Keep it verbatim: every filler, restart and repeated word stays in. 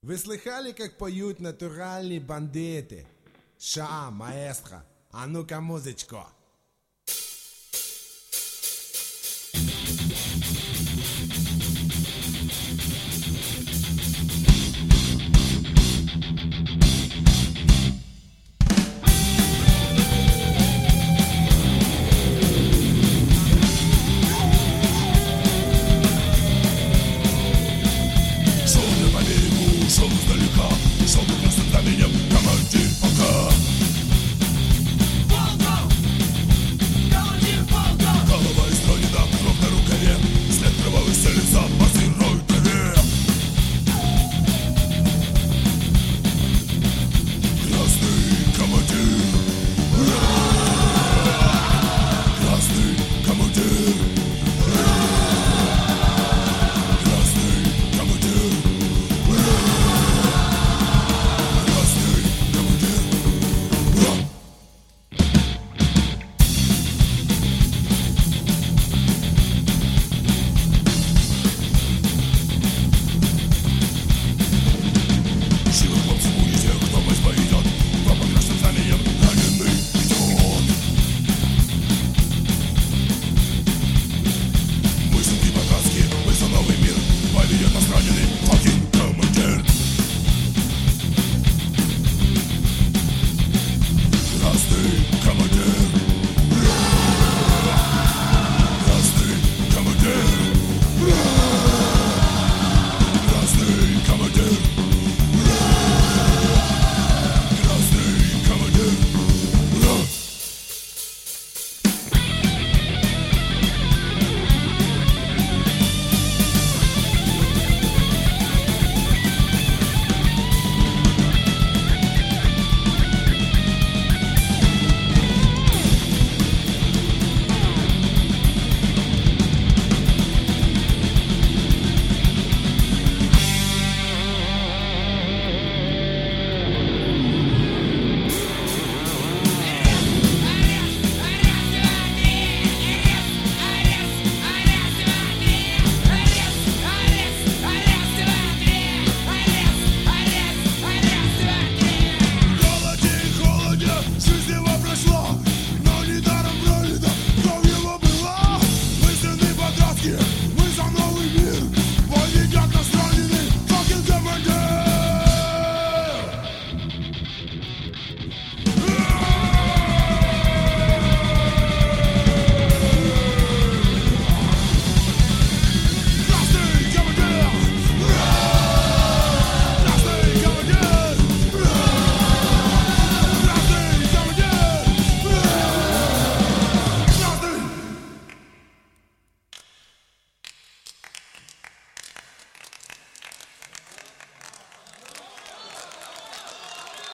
Вы слыхали, как поют натуральные бандиты? Ша, маэстро, а ну-ка музычку. Шел издалека, шел как раз за меня командир полка. Волков! Командир полка! Голова изранена, кровь на рукаве, след кровавый стелется по сырой траве. Красный командир, красный командир, красный командир. Красный командир.